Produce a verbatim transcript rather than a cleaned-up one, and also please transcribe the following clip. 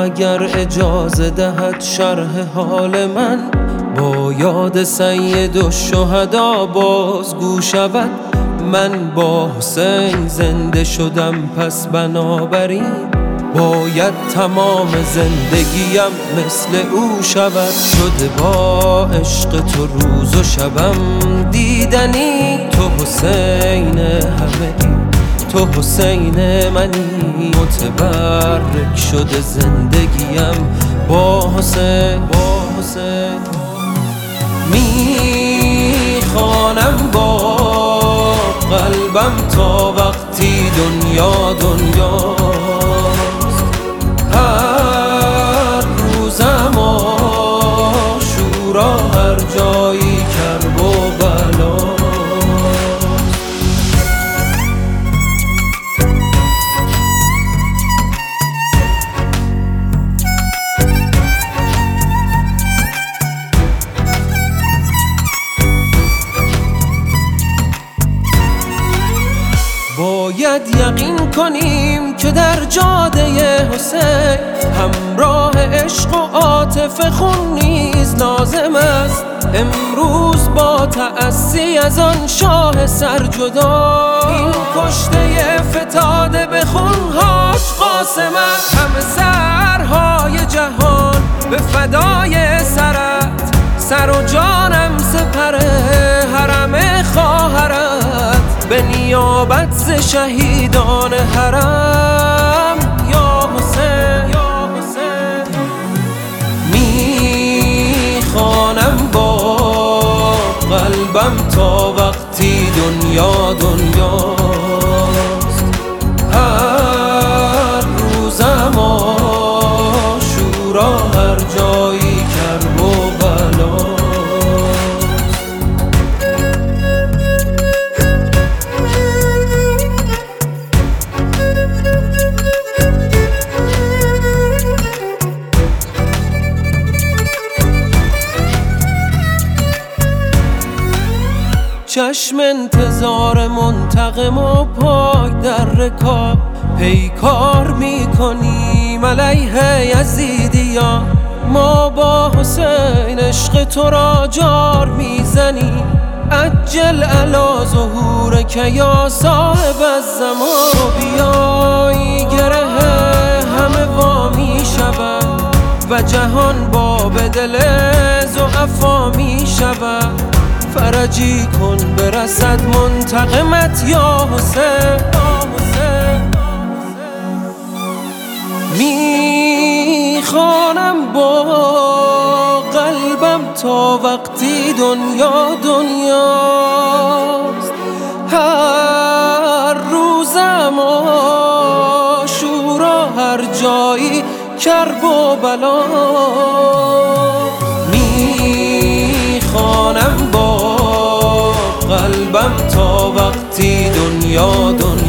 اگر اجازه دهد شرح حال من با یاد سید الشهدا بازگو شود. من با حسین زنده شدم، پس بنابراین باید تمام زندگیم مثل او شود. شده با عشق تو روز و شبم دیدنی، تو حسین همه ای، تو حسین منی. متبرک شده زندگیم با حسین، با حسین میخوانم با قلبم تا وقتی دنیا دنیاست. هر روزم آشورا، هر جایی کرب و بلاست. باید یقین کنیم که در جاده حسین همراه عشق و عاطفه خون نیز لازم است. امروز با تأسی از آن شاه سرجدا، این کشته فتاده به خونهاش قاسم است. همه سرهای جهان به فدای سرت، سر و جانم سپر حرم خواهرت. به نیابت ز شهیدان حرم یا حسین، یا حسین میخوانم با قلبم تا وقتی دنیا دنیاست. هر روزم آشورا، هر جایی کرب و بلاست. چشم انتظار منتقم و پاک در رکاب، پیکار میکنیم علیه یزیدیان. ما با حسین عشق تو را جار میزنیم، عجل علی ظهورک یا صاحب الزمان. تو بیایی گره همه وا میشود و جهان باب دل ضعفا میشود. فرجی کن برسد منتقمت یا حسین. میخوانم با قلبم تا وقتی دنیا دنیاست. هر روزم آشورا، هر جایی کرب و بلاست. میخوانم با قلبم تا وقتی دنیا دنیا